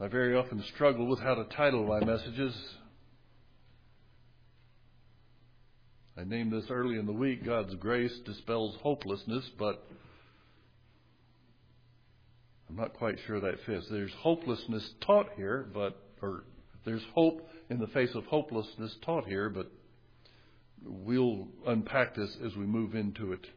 I very often struggle with how to title my messages. I named this early in the week, God's Grace Dispels Hopelessness, but I'm not quite sure that fits. There's hopelessness taught here, or there's hope in the face of hopelessness taught here, but we'll unpack this as we move into it.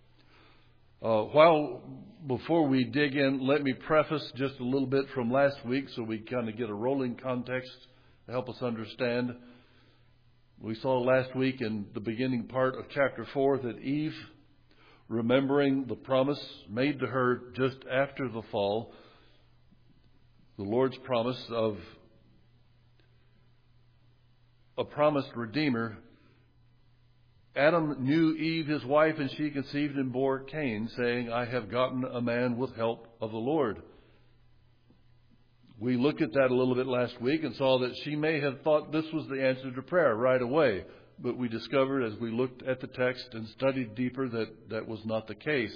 Before we dig in, let me preface just a little bit from last week so we kind of get a rolling context to help us understand. We saw last week in the beginning part of chapter 4 that Eve, remembering the promise made to her just after the fall, the Lord's promise of a promised Redeemer, Adam knew Eve, his wife, and she conceived and bore Cain, saying, I have gotten a man with help of the Lord. We looked at that a little bit last week and saw that she may have thought this was the answer to prayer right away. But we discovered as we looked at the text and studied deeper that that was not the case.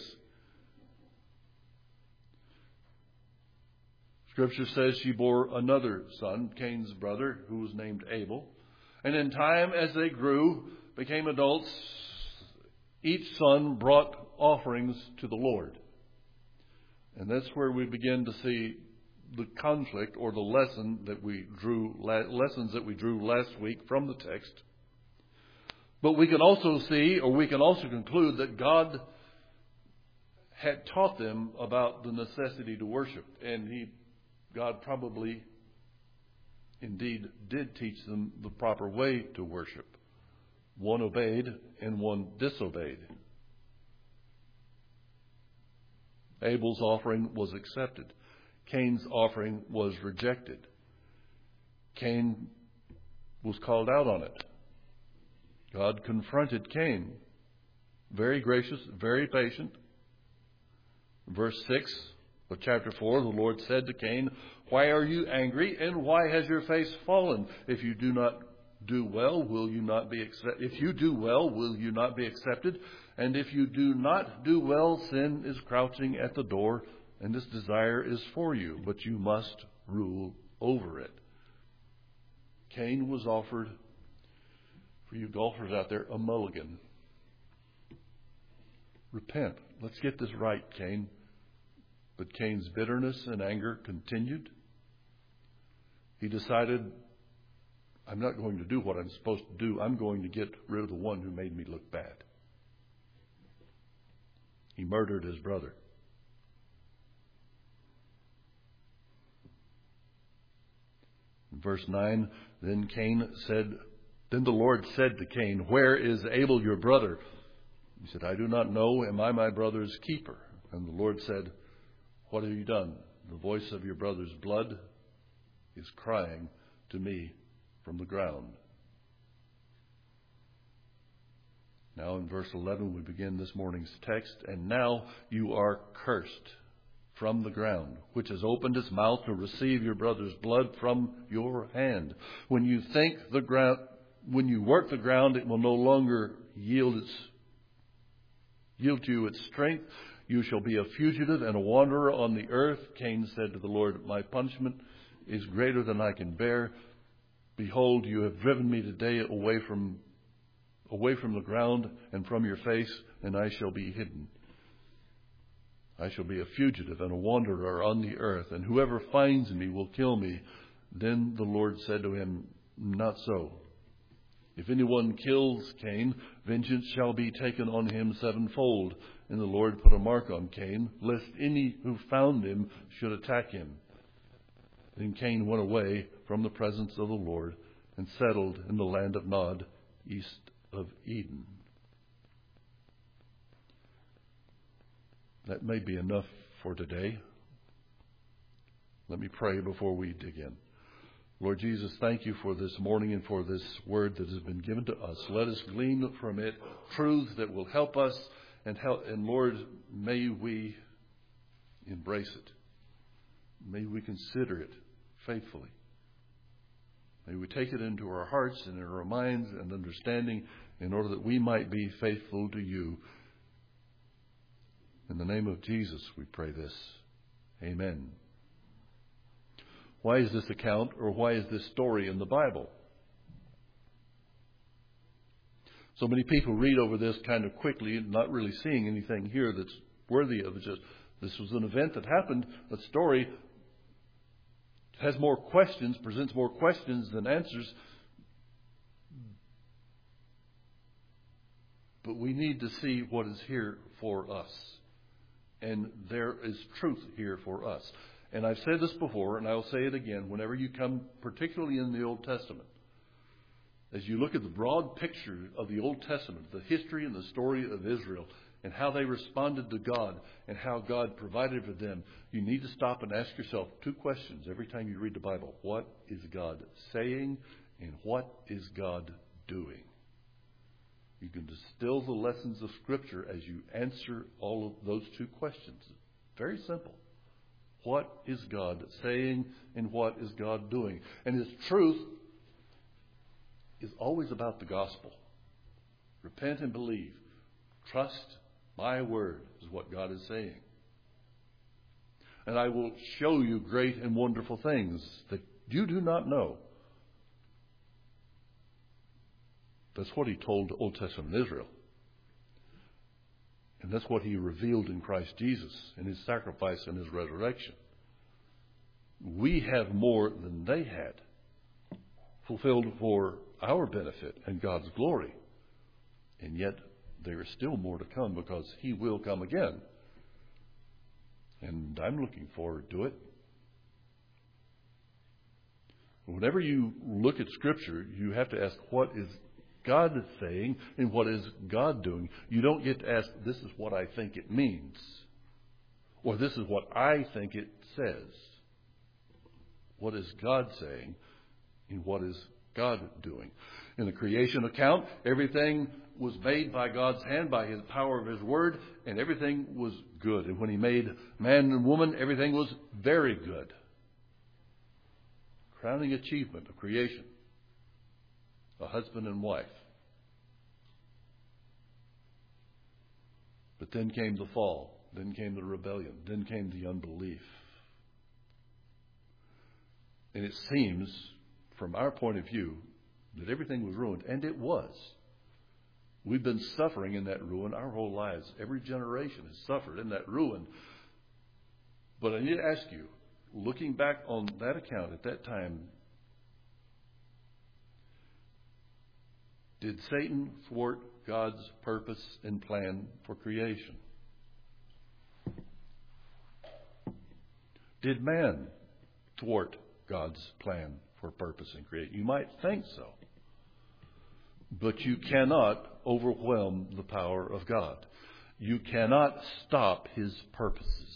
Scripture says she bore another son, Cain's brother, who was named Abel. And in time, as they grew, became adults, each son brought offerings to the Lord. And that's where we begin to see the conflict or the lessons that we drew last week from the text. But we can also see, or we can also conclude that God had taught them about the necessity to worship. And God probably indeed did teach them the proper way to worship. One obeyed and one disobeyed. Abel's offering was accepted. Cain's offering was rejected. Cain was called out on it. God confronted Cain. Very gracious, very patient. Verse 6 of chapter 4, the Lord said to Cain, why are you angry, and why has your face fallen? If you do not do well, will you not be accepted? If you do well, will you not be accepted? And if you do not do well, sin is crouching at the door, and its desire is for you, but you must rule over it. Cain was offered, for you golfers out there, a mulligan. Repent. Let's get this right, Cain. But Cain's bitterness and anger continued. He decided, I'm not going to do what I'm supposed to do. I'm going to get rid of the one who made me look bad. He murdered his brother. In verse 9, then the Lord said to Cain, where is Abel your brother? He said, I do not know. Am I my brother's keeper? And the Lord said, what have you done? The voice of your brother's blood is crying to me from the ground. Now in verse 11 we begin this morning's text. And now you are cursed from the ground, which has opened its mouth to receive your brother's blood from your hand. When you work the ground, it will no longer yield to you its strength. You shall be a fugitive and a wanderer on the earth. Cain said to the Lord, my punishment is greater than I can bear. Behold, you have driven me today away from the ground and from your face, and I shall be hidden. I shall be a fugitive and a wanderer on the earth, and whoever finds me will kill me. Then the Lord said to him, not so. If anyone kills Cain, vengeance shall be taken on him sevenfold. And the Lord put a mark on Cain, lest any who found him should attack him. Then Cain went away from the presence of the Lord and settled in the land of Nod, east of Eden. That may be enough for today. Let me pray before we dig in. Lord Jesus, thank you for this morning and for this word that has been given to us. Let us glean from it truths that will help us, and Lord, may we embrace it. May we consider it faithfully. May we take it into our hearts and in our minds and understanding in order that we might be faithful to you. In the name of Jesus, we pray this. Amen. Why is this account or why is this story in the Bible? So many people read over this kind of quickly and not really seeing anything here that's worthy of it. Just, this was an event that happened. A story has more questions, presents more questions than answers. But we need to see what is here for us. And there is truth here for us. And I've said this before, and I'll say it again, whenever you come, particularly in the Old Testament, as you look at the broad picture of the Old Testament, the history and the story of Israel, and how they responded to God, and how God provided for them, you need to stop and ask yourself two questions every time you read the Bible. What is God saying, and what is God doing? You can distill the lessons of Scripture as you answer all of those two questions. Very simple. What is God saying, and what is God doing? And His truth is always about the gospel. Repent and believe. Trust my word is what God is saying. And I will show you great and wonderful things that you do not know. That's what He told Old Testament Israel. And that's what He revealed in Christ Jesus, in His sacrifice and His resurrection. We have more than they had, fulfilled for our benefit and God's glory. And yet there is still more to come, because He will come again. And I'm looking forward to it. Whenever you look at Scripture, you have to ask, what is God saying and what is God doing? You don't get to ask, this is what I think it means, or this is what I think it says. What is God saying and what is God doing? In the creation account, everything was made by God's hand, by His power of His word, and everything was good. And when He made man and woman, everything was very good. Crowning achievement of creation. A husband and wife. But then came the fall. Then came the rebellion. Then came the unbelief. And it seems, from our point of view, that everything was ruined. And it was. We've been suffering in that ruin our whole lives. Every generation has suffered in that ruin. But I need to ask you, looking back on that account at that time, did Satan thwart God's purpose and plan for creation? Did man thwart God's plan for purpose and creation? You might think so. But you cannot overwhelm the power of God. You cannot stop His purposes.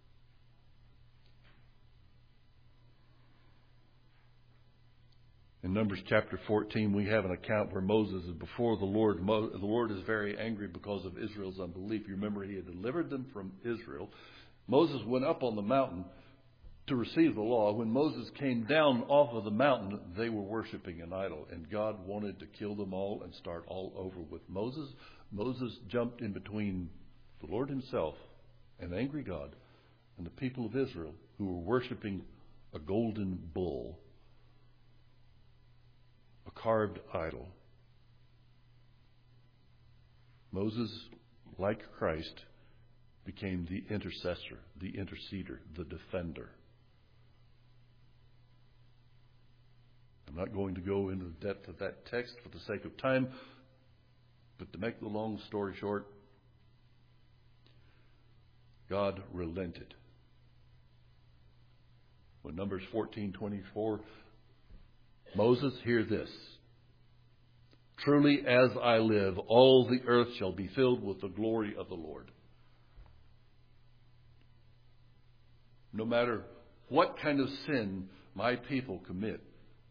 In Numbers chapter 14, we have an account where Moses is before the Lord. The Lord is very angry because of Israel's unbelief. You remember, He had delivered them from Israel. Moses went up on the mountain to receive the law. When Moses came down off of the mountain, they were worshiping an idol, and God wanted to kill them all and start all over with Moses. Moses jumped in between the Lord Himself, an angry God, and the people of Israel who were worshiping a golden bull, a carved idol. Moses, like Christ, became the intercessor, the interceder, the defender. I'm not going to go into the depth of that text for the sake of time, but to make the long story short, God relented. When Numbers 14:24, Moses, hear this. Truly as I live, all the earth shall be filled with the glory of the Lord. No matter what kind of sin my people commit,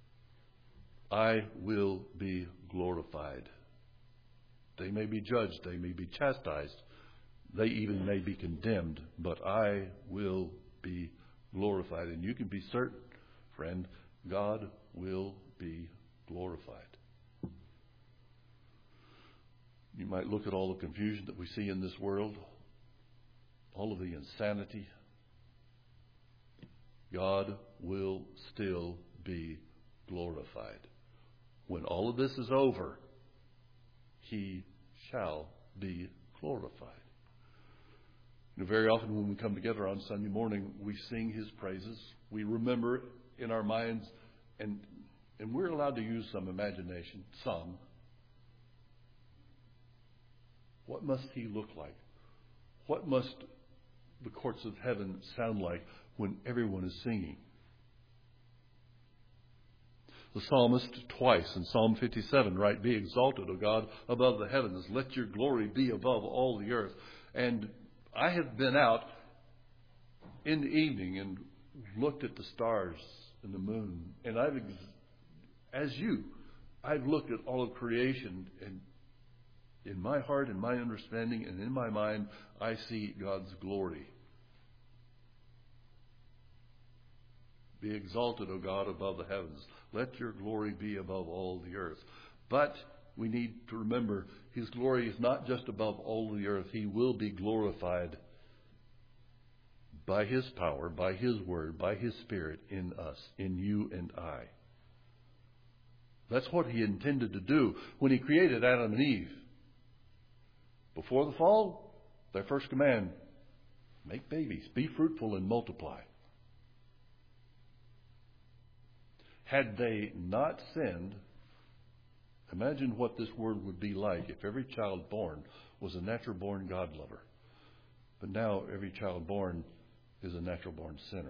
I will be glorified. They may be judged, they may be chastised, they even may be condemned, but I will be glorified. And you can be certain, friend, God will be glorified. You might look at all the confusion that we see in this world, all of the insanity. God will still be glorified. When all of this is over, He shall be glorified. Very often when we come together on Sunday morning, we sing His praises. We remember in our minds, and we're allowed to use some imagination, some. What must He look like? What must the courts of heaven sound like when everyone is singing? The psalmist twice in Psalm 57, right? Be exalted, O God, above the heavens. Let your glory be above all the earth. And I have been out in the evening and looked at the stars and the moon. And I've looked at all of creation, and in my heart and my understanding and in my mind, I see God's glory. Be exalted, O God, above the heavens. Let your glory be above all the earth. But we need to remember His glory is not just above all the earth. He will be glorified by His power, by His word, by His Spirit in us, in you and I. That's what He intended to do when He created Adam and Eve. Before the fall, their first command, make babies, be fruitful and multiply. Had they not sinned, imagine what this world would be like if every child born was a natural-born God lover. But now every child born is a natural-born sinner.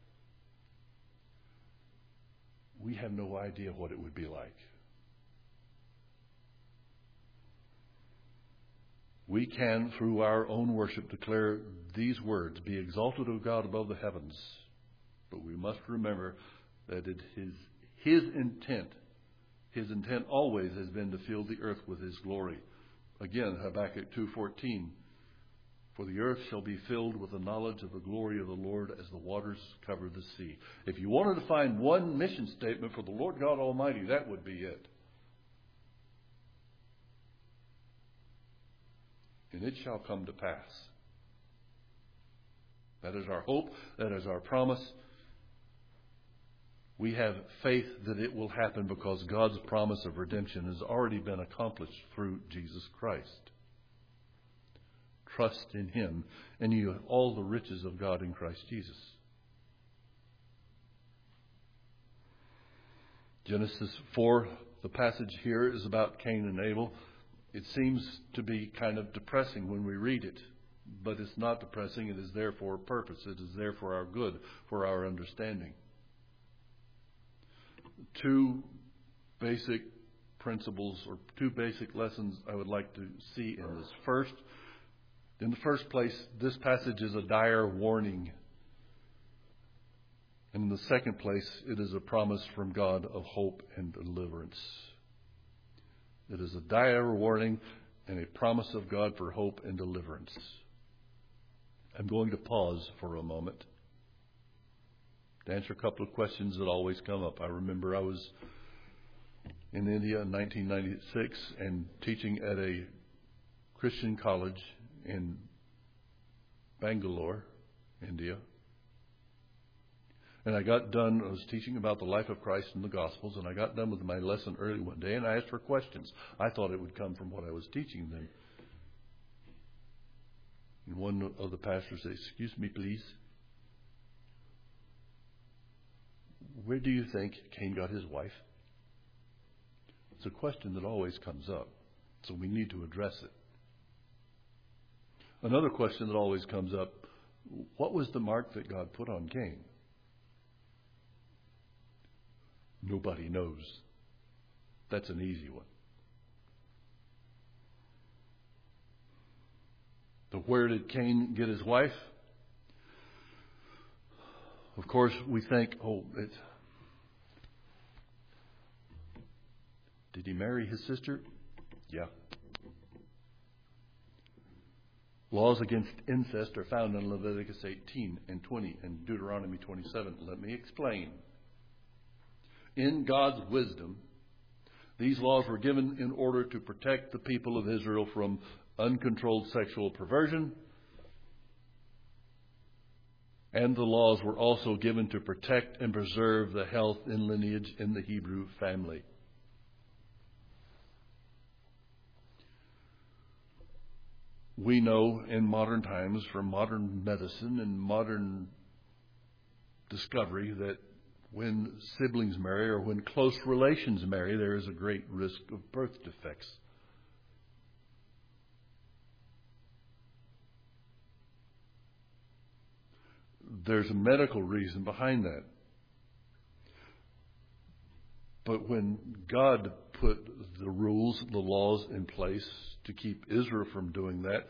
We have no idea what it would be like. We can, through our own worship, declare these words, be exalted, O God, above the heavens. But we must remember that His intent always has been to fill the earth with His glory. Again, Habakkuk 2:14, for the earth shall be filled with the knowledge of the glory of the Lord as the waters cover the sea. If you wanted to find one mission statement for the Lord God Almighty, that would be it. And it shall come to pass. That is our hope. That is our promise. We have faith that it will happen because God's promise of redemption has already been accomplished through Jesus Christ. Trust in Him, and you have all the riches of God in Christ Jesus. Genesis 4, the passage here is about Cain and Abel. It seems to be kind of depressing when we read it, but it's not depressing. It is there for a purpose. It is there for our good, for our understanding. Two basic principles or two basic lessons I would like to see in this. First, in the first place, this passage is a dire warning. And in the second place, it is a promise from God of hope and deliverance. It is a dire warning and a promise of God for hope and deliverance. I'm going to pause for a moment to answer a couple of questions that always come up. I remember I was in India in 1996 and teaching at a Christian college in Bangalore, India. And I got done, I was teaching about the life of Christ and the Gospels, and I got done with my lesson early one day, and I asked for questions. I thought it would come from what I was teaching them. And one of the pastors said, "Excuse me, please. Where do you think Cain got his wife?" It's a question that always comes up, so we need to address it. Another question that always comes up, what was the mark that God put on Cain? Nobody knows. That's an easy one. So where did Cain get his wife? Of course, we think, did he marry his sister? Yeah. Laws against incest are found in Leviticus 18 and 20 and Deuteronomy 27. Let me explain. In God's wisdom, these laws were given in order to protect the people of Israel from uncontrolled sexual perversion And the laws were also given to protect and preserve the health and lineage in the Hebrew family. We know in modern times, from modern medicine and modern discovery, that when siblings marry or when close relations marry, there is a great risk of birth defects. There's a medical reason behind that. But when God put the rules, the laws in place to keep Israel from doing that,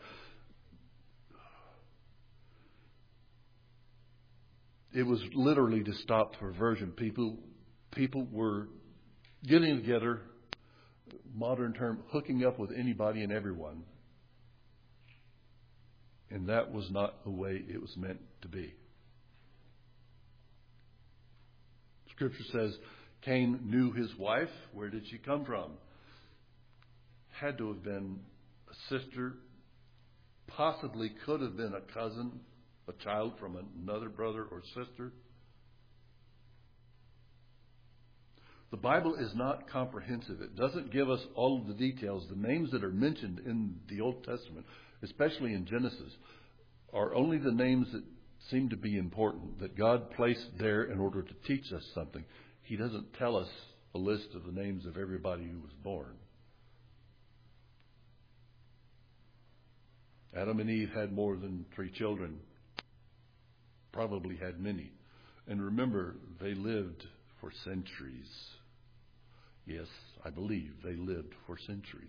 it was literally to stop perversion. People were getting together, modern term, hooking up with anybody and everyone. And that was not the way it was meant to be. Scripture says Cain knew his wife. Where did she come from? Had to have been a sister, possibly could have been a cousin, a child from another brother or sister. The Bible is not comprehensive. It doesn't give us all of the details. The names that are mentioned in the Old Testament, especially in Genesis, are only the names that seem to be important, that God placed there in order to teach us something. He doesn't tell us a list of the names of everybody who was born. Adam and Eve had more than 3 children, probably had many. And remember, they lived for centuries. Yes, I believe they lived for centuries.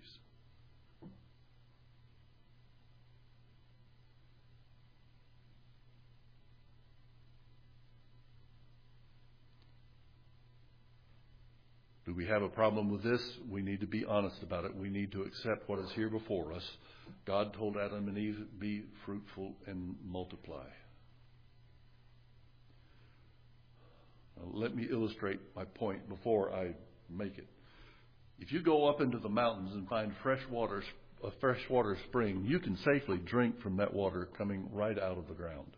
Do we have a problem with this? We need to be honest about it. We need to accept what is here before us. God told Adam and Eve, be fruitful and multiply. Now, let me illustrate my point before I make it. If you go up into the mountains and find a freshwater spring, you can safely drink from that water coming right out of the ground.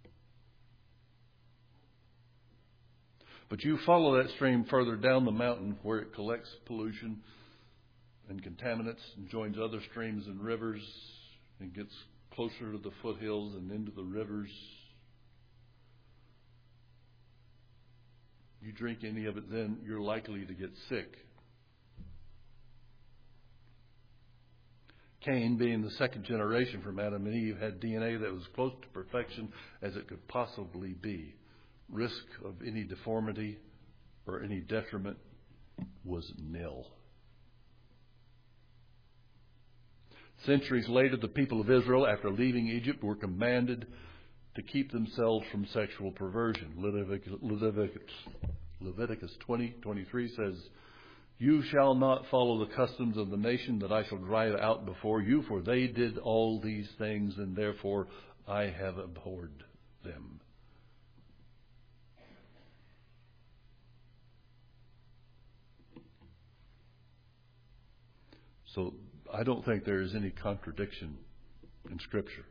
But you follow that stream further down the mountain where it collects pollution and contaminants and joins other streams and rivers and gets closer to the foothills and into the rivers. You drink any of it, then you're likely to get sick. Cain, being the second generation from Adam and Eve, had DNA that was close to perfection as it could possibly be. Risk of any deformity or any detriment was nil. Centuries later, the people of Israel, after leaving Egypt, were commanded to keep themselves from sexual perversion. Leviticus 20:23 says, "You shall not follow the customs of the nation that I shall drive out before you, for they did all these things, and therefore I have abhorred them." So I don't think there is any contradiction in Scripture.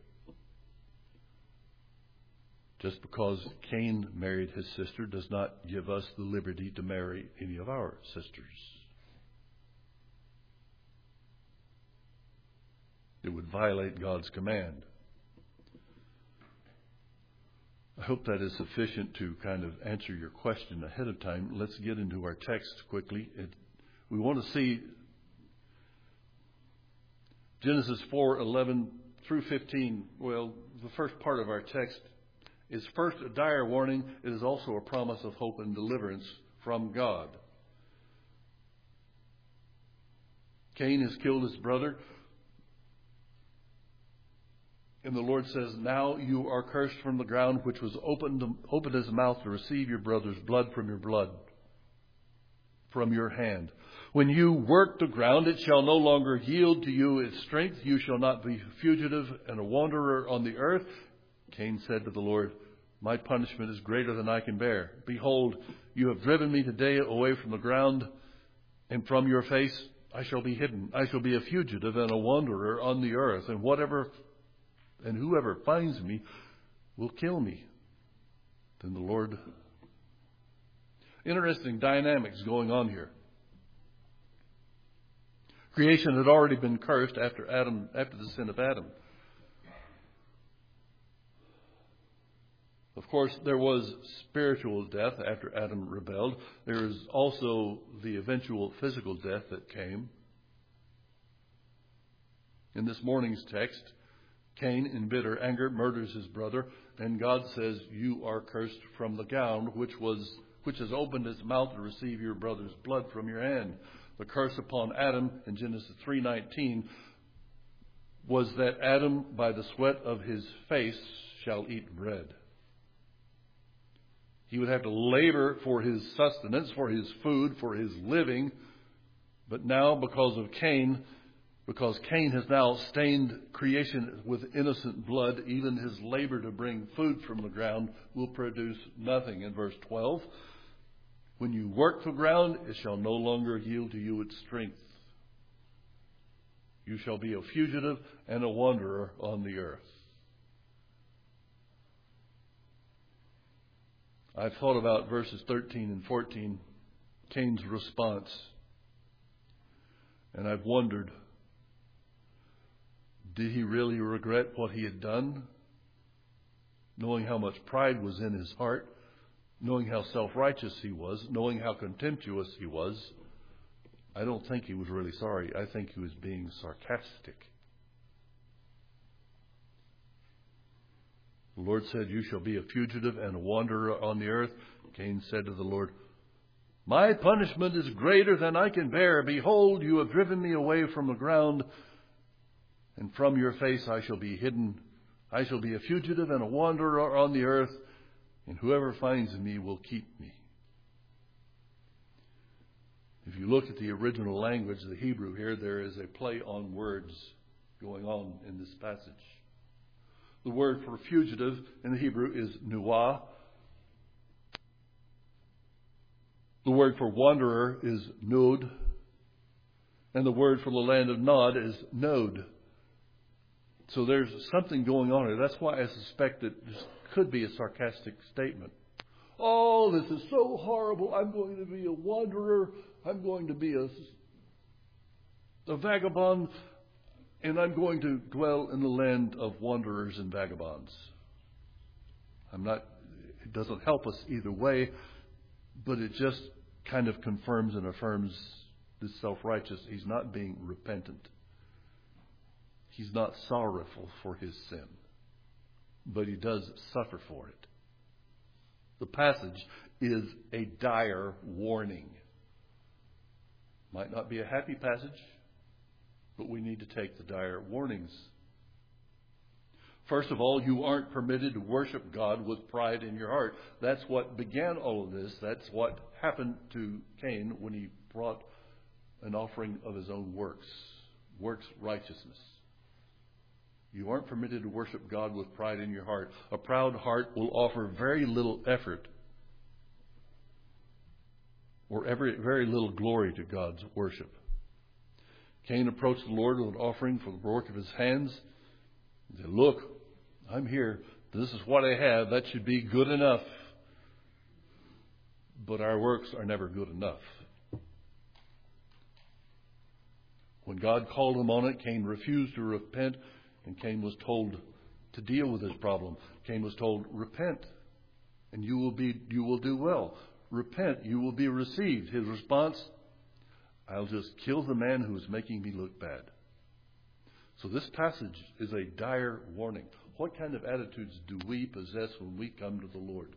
Just because Cain married his sister does not give us the liberty to marry any of our sisters. It would violate God's command. I hope that is sufficient to kind of answer your question ahead of time. Let's get into our text quickly. We want to see Genesis 4:11 through 15. Well, the first part of our text is first a dire warning. It is also a promise of hope and deliverance from God. Cain has killed his brother. And the Lord says, "Now you are cursed from the ground, which was opened his mouth to receive your brother's blood from your hand. When you work the ground, it shall no longer yield to you its strength. You shall not be fugitive and a wanderer on the earth." Cain said to the Lord, "My punishment is greater than I can bear. Behold, you have driven me today away from the ground, and from your face I shall be hidden. I shall be a fugitive and a wanderer on the earth, and whoever finds me will kill me." Then the Lord... Interesting dynamics going on here. Creation had already been cursed after the sin of Adam. Of course, there was spiritual death after Adam rebelled. There is also the eventual physical death that came. In this morning's text, Cain, in bitter anger, murders his brother, and God says, "You are cursed from the ground, which has opened its mouth to receive your brother's blood from your hand." The curse upon Adam in Genesis 3:19 was that Adam, by the sweat of his face, shall eat bread. He would have to labor for his sustenance, for his food, for his living. But now, because Cain has now stained creation with innocent blood, even his labor to bring food from the ground will produce nothing. In verse 12, when you work the ground, it shall no longer yield to you its strength. You shall be a fugitive and a wanderer on the earth. I've thought about verses 13 and 14, Cain's response, and I've wondered, did he really regret what he had done? Knowing how much pride was in his heart, knowing how self-righteous he was, knowing how contemptuous he was, I don't think he was really sorry. I think he was being sarcastic. The Lord said, "You shall be a fugitive and a wanderer on the earth." Cain said to the Lord, "My punishment is greater than I can bear. Behold, you have driven me away from the ground, and from your face I shall be hidden. I shall be a fugitive and a wanderer on the earth, and whoever finds me will keep me." If you look at the original language, the Hebrew here, there is a play on words going on in this passage. The word for fugitive in the Hebrew is nuah. The word for wanderer is nud. And the word for the land of Nod is Nod. So there's something going on here. That's why I suspect that this could be a sarcastic statement. "Oh, this is so horrible. I'm going to be a wanderer. I'm going to be a vagabond. And I'm going to dwell in the land of wanderers and vagabonds." It doesn't help us either way, but it just kind of confirms and affirms this self-righteous. He's not being repentant. He's not sorrowful for his sin, but he does suffer for it. The passage is a dire warning. Might not be a happy passage, but we need to take the dire warnings. First of all, you aren't permitted to worship God with pride in your heart. That's what began all of this. That's what happened to Cain when he brought an offering of his own works righteousness. You aren't permitted to worship God with pride in your heart. A proud heart will offer very little effort or very little glory to God's worship. Cain approached the Lord with an offering for the work of his hands. He said, "Look, I'm here. This is what I have. That should be good enough." But our works are never good enough. When God called him on it, Cain refused to repent, and Cain was told to deal with his problem. Cain was told, "Repent, and you will do well. Repent, you will be received." His response, "I'll just kill the man who is making me look bad." So this passage is a dire warning. What kind of attitudes do we possess when we come to the Lord?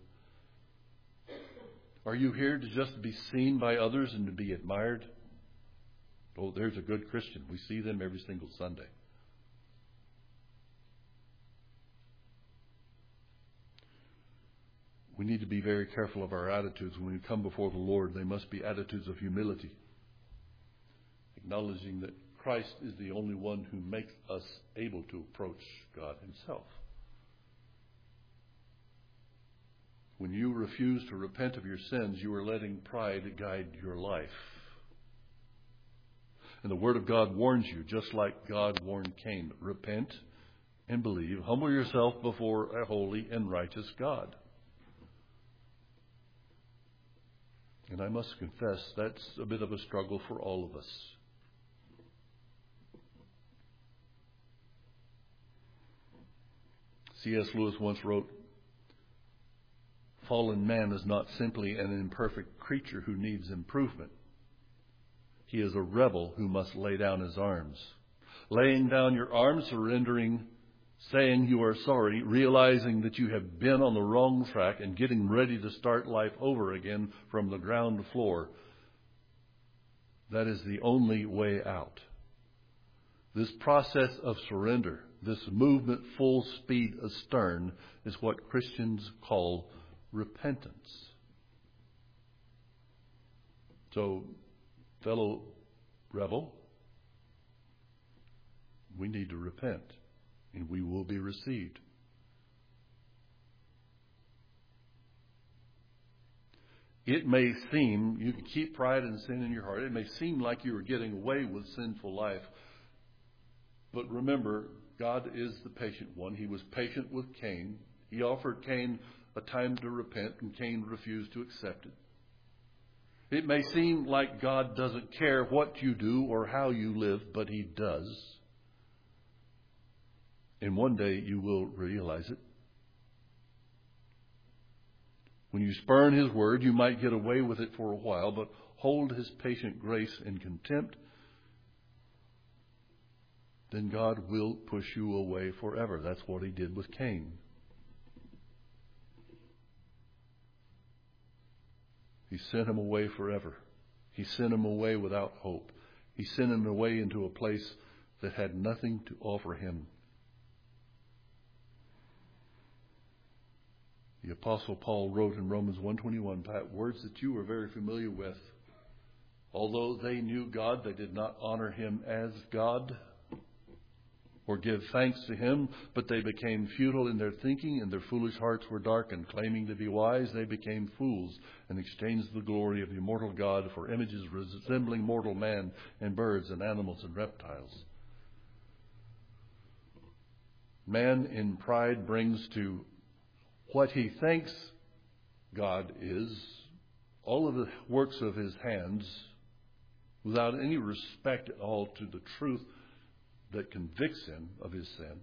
Are you here to just be seen by others and to be admired? Oh, there's a good Christian. We see them every single Sunday. We need to be very careful of our attitudes when we come before the Lord. They must be attitudes of humility, acknowledging that Christ is the only one who makes us able to approach God himself. When you refuse to repent of your sins, you are letting pride guide your life. And the Word of God warns you, just like God warned Cain, repent and believe. Humble yourself before a holy and righteous God. And I must confess, that's a bit of a struggle for all of us. C.S. Lewis once wrote, "Fallen man is not simply an imperfect creature who needs improvement. He is a rebel who must lay down his arms. Laying down your arms, surrendering, saying you are sorry, realizing that you have been on the wrong track and getting ready to start life over again from the ground floor. That is the only way out." This process of surrender, this movement full speed astern, is what Christians call repentance. So, fellow rebel, we need to repent, and we will be received. It may seem, you can keep pride and sin in your heart, it may seem like you are getting away with sinful life. But remember, God is the patient one. He was patient with Cain. He offered Cain a time to repent, and Cain refused to accept it. It may seem like God doesn't care what you do or how you live, but He does. And one day you will realize it. When you spurn His word, you might get away with it for a while, but hold His patient grace in contempt, then God will push you away forever. That's what He did with Cain. He sent him away forever. He sent him away without hope. He sent him away into a place that had nothing to offer him. The Apostle Paul wrote in Romans 1:21, words that you are very familiar with. Although they knew God, they did not honor Him as God or give thanks to Him, but they became futile in their thinking, and their foolish hearts were darkened. Claiming to be wise, they became fools and exchanged the glory of the immortal God for images resembling mortal man and birds and animals and reptiles. Man in pride brings to what he thinks God is all of the works of his hands without any respect at all to the truth that convicts him of his sin,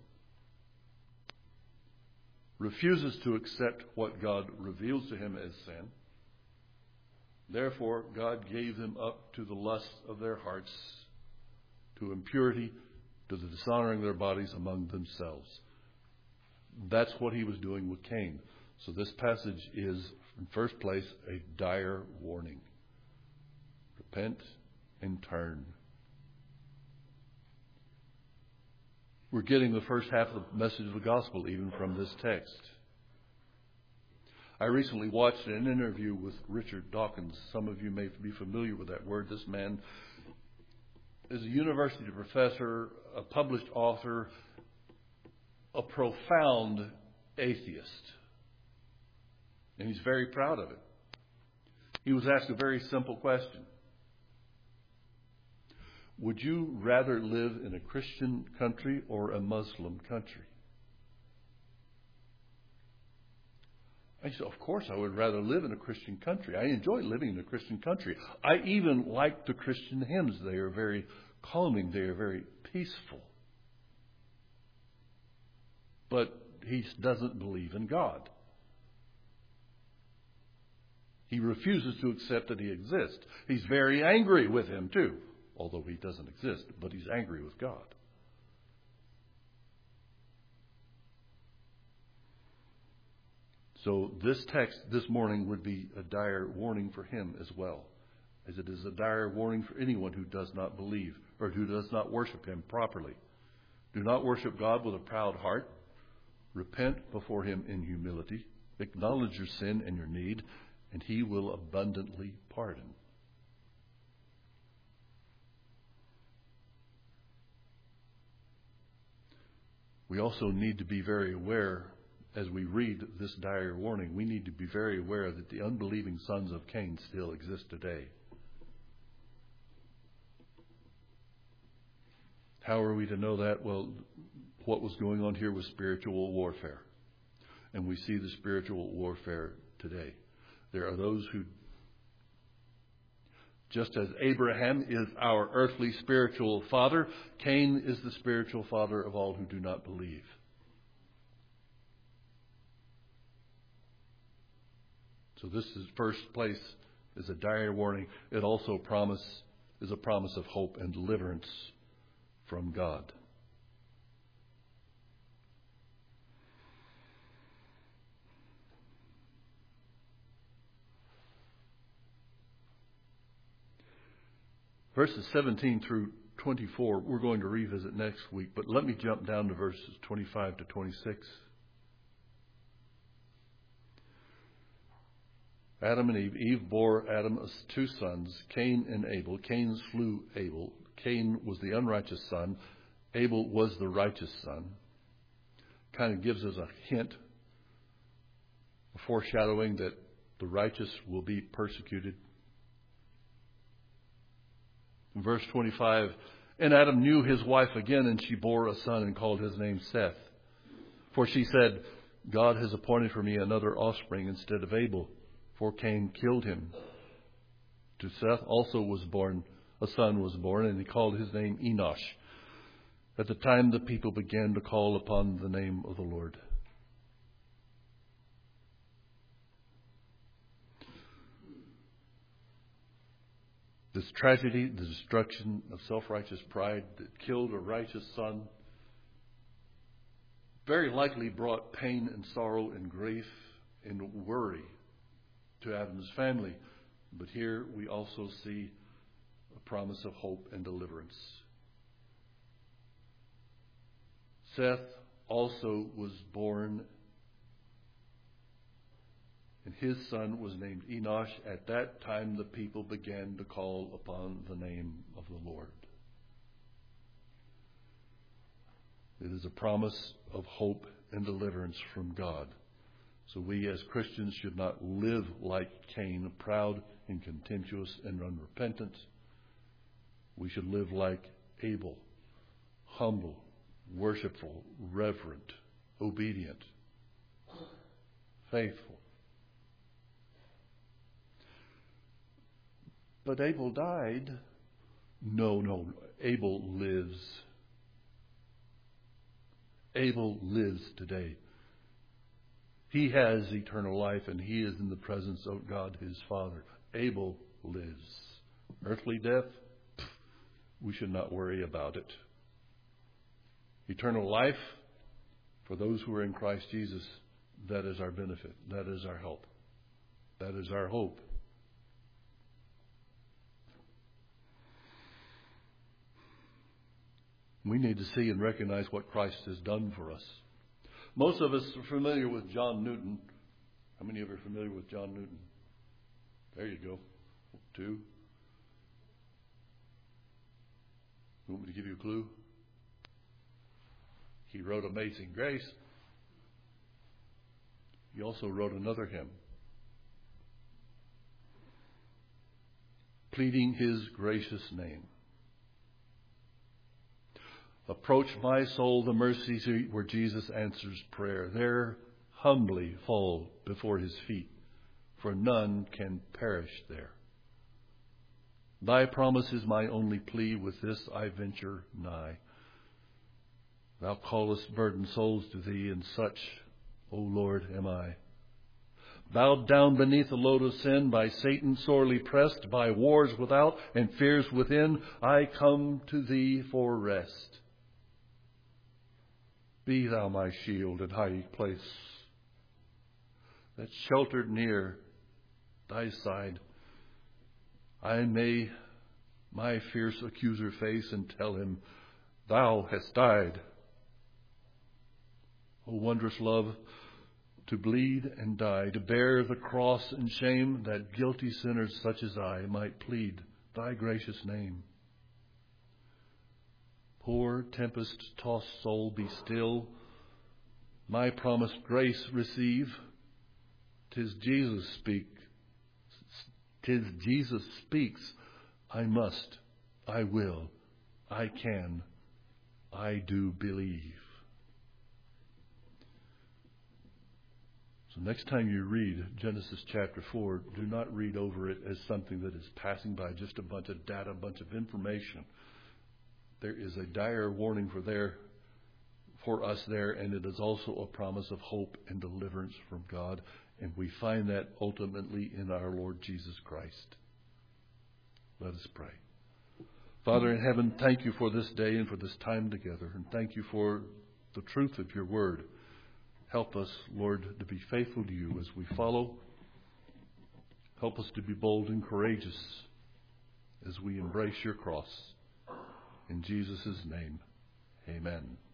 refuses to accept what God reveals to him as sin. Therefore, God gave them up to the lust of their hearts, to impurity, to the dishonoring of their bodies among themselves. That's what he was doing with Cain. So this passage is, in first place, a dire warning. Repent and turn. We're getting the first half of the message of the gospel even from this text. I recently watched an interview with Richard Dawkins. Some of you may be familiar with that word. This man is a university professor, a published author, a profound atheist. And he's very proud of it. He was asked a very simple question. Would you rather live in a Christian country or a Muslim country? I said, of course I would rather live in a Christian country. I enjoy living in a Christian country. I even like the Christian hymns. They are very calming. They are very peaceful. But he doesn't believe in God. He refuses to accept that He exists. He's very angry with Him too, although He doesn't exist, but he's angry with God. So this text this morning would be a dire warning for him as well, as it is a dire warning for anyone who does not believe or who does not worship Him properly. Do not worship God with a proud heart. Repent before Him in humility. Acknowledge your sin and your need, and He will abundantly pardon. We also need to be very aware, as we read this dire warning, we need to be very aware that the unbelieving sons of Cain still exist today. How are we to know that? Well, what was going on here was spiritual warfare. And we see the spiritual warfare today. There are those who Just as Abraham is our earthly spiritual father, Cain is the spiritual father of all who do not believe. So this is first place is a dire warning. It also is a promise of hope and deliverance from God. Verses 17 through 24, we're going to revisit next week, but let me jump down to verses 25 to 26. Adam and Eve. Eve bore Adam 2 sons, Cain and Abel. Cain slew Abel. Cain was the unrighteous son. Abel was the righteous son. Kind of gives us a hint, a foreshadowing that the righteous will be persecuted. In verse 25, and Adam knew his wife again, and she bore a son and called his name Seth. For she said, God has appointed for me another offspring instead of Abel, for Cain killed him. To Seth also a son was born, and he called his name Enosh. At the time the people began to call upon the name of the Lord. This tragedy, the destruction of self-righteous pride that killed a righteous son, very likely brought pain and sorrow and grief and worry to Adam's family. But here we also see a promise of hope and deliverance. Seth also was born, and his son was named Enosh. At that time, the people began to call upon the name of the Lord. It is a promise of hope and deliverance from God. So we as Christians should not live like Cain, proud and contemptuous and unrepentant. We should live like Abel, humble, worshipful, reverent, obedient, faithful. But Abel died. No, Abel lives. Abel lives today. He has eternal life, and he is in the presence of God his Father. Abel lives. Earthly death, we should not worry about it. Eternal life, for those who are in Christ Jesus, that is our benefit. That is our help. That is our hope. We need to see and recognize what Christ has done for us. Most of us are familiar with John Newton. How many of you are familiar with John Newton? There you go. 2. You want me to give you a clue? He wrote Amazing Grace. He also wrote another hymn, pleading his gracious name. Approach my soul the mercy seat where Jesus answers prayer. There humbly fall before his feet, for none can perish there. Thy promise is my only plea, with this I venture nigh. Thou callest burdened souls to thee, and such, O Lord, am I. Bowed down beneath the load of sin, by Satan sorely pressed, by wars without and fears within, I come to thee for rest. Be thou my shield and hiding place, that sheltered near thy side, I may my fierce accuser face and tell him, thou hast died. O wondrous love, to bleed and die, to bear the cross and shame, that guilty sinners such as I might plead thy gracious name. Poor tempest-tossed soul, be still. My promised grace receive. 'Tis Jesus speaks. I must, I will, I can, I do believe. So next time you read Genesis chapter 4, do not read over it as something that is passing by, just a bunch of data, a bunch of information. There is a dire warning for us there, and it is also a promise of hope and deliverance from God. And we find that ultimately in our Lord Jesus Christ. Let us pray. Father in heaven, thank you for this day and for this time together. And thank you for the truth of your word. Help us, Lord, to be faithful to you as we follow. Help us to be bold and courageous as we embrace your cross. In Jesus' name, amen.